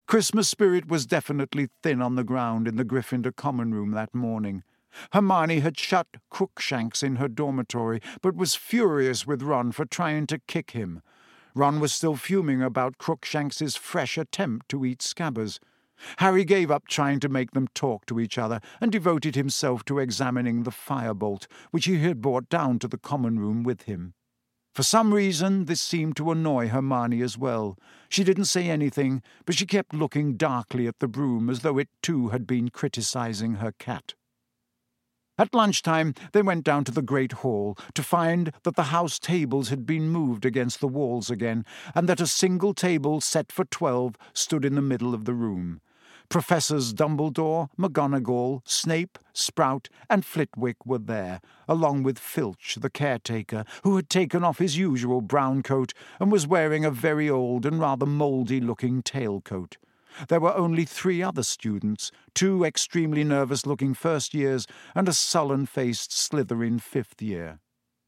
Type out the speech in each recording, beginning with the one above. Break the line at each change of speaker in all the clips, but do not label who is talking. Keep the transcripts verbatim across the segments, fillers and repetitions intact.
Christmas spirit was definitely thin on the ground in the Gryffindor common room that morning. Hermione had shut Crookshanks in her dormitory, but was furious with Ron for trying to kick him. Ron was still fuming about Crookshanks's fresh attempt to eat Scabbers. Harry gave up trying to make them talk to each other and devoted himself to examining the firebolt, which he had brought down to the common room with him. For some reason, this seemed to annoy Hermione as well. She didn't say anything, but she kept looking darkly at the broom as though it too had been criticizing her cat. At lunchtime, they went down to the great hall to find that the house tables had been moved against the walls again, and that a single table set for twelve stood in the middle of the room. Professors Dumbledore, McGonagall, Snape, Sprout, and Flitwick were there, along with Filch, the caretaker, who had taken off his usual brown coat and was wearing a very old and rather mouldy-looking tailcoat. There were only three other students, two extremely nervous-looking first-years and a sullen-faced Slytherin fifth-year.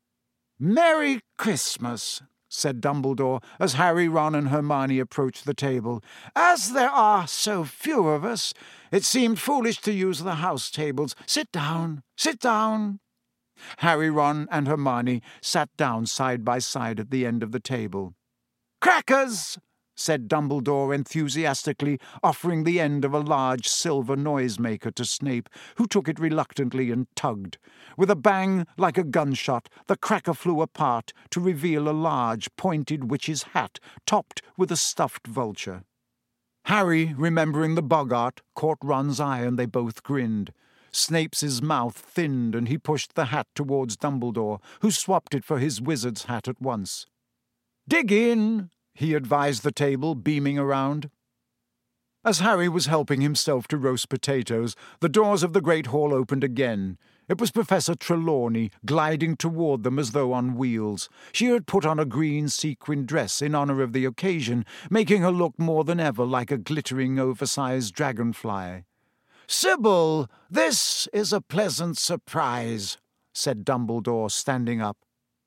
"Merry Christmas," said Dumbledore, as Harry, Ron and Hermione approached the table. "As there are so few of us, it seemed foolish to use the house tables. Sit down, sit down." Harry, Ron and Hermione sat down side by side at the end of the table. "Crackers!" said Dumbledore enthusiastically, offering the end of a large silver noisemaker to Snape, who took it reluctantly and tugged. With a bang like a gunshot, the cracker flew apart to reveal a large, pointed witch's hat topped with a stuffed vulture. Harry, remembering the boggart, caught Ron's eye and they both grinned. Snape's mouth thinned and he pushed the hat towards Dumbledore, who swapped it for his wizard's hat at once. "Dig in," he advised the table, beaming around. As Harry was helping himself to roast potatoes, the doors of the great hall opened again. It was Professor Trelawney, gliding toward them as though on wheels. She had put on a green sequin dress in honour of the occasion, making her look more than ever like a glittering, oversized dragonfly. "Sybil, this is a pleasant surprise," said Dumbledore, standing up.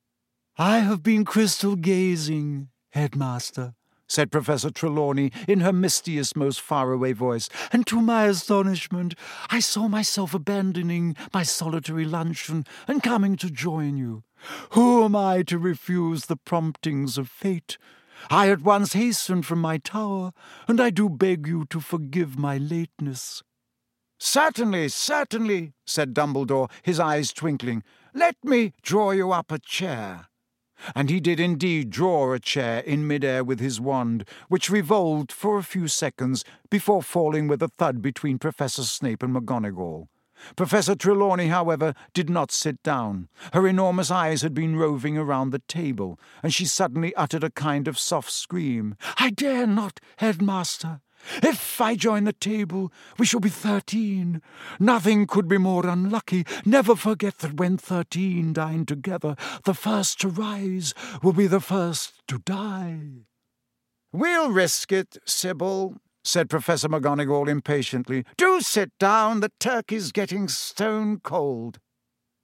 "I have been crystal-gazing, Headmaster," said Professor Trelawney in her mistiest, most faraway voice, "and to my astonishment I saw myself abandoning my solitary luncheon and coming to join you. Who am I to refuse the promptings of fate? I at once hastened from my tower, and I do beg you to forgive my lateness." "Certainly, certainly," said Dumbledore, his eyes twinkling. "Let me draw you up a chair." And he did indeed draw a chair in mid-air with his wand, which revolved for a few seconds before falling with a thud between Professor Snape and McGonagall. Professor Trelawney, however, did not sit down. Her enormous eyes had been roving around the table, and she suddenly uttered a kind of soft scream. "I dare not, Headmaster! If I join the table, we shall be thirteen. Nothing could be more unlucky. Never forget that when thirteen dine together, the first to rise will be the first to die." "We'll risk it, Sybil," said Professor McGonagall impatiently. "Do sit down. The turkey's getting stone cold."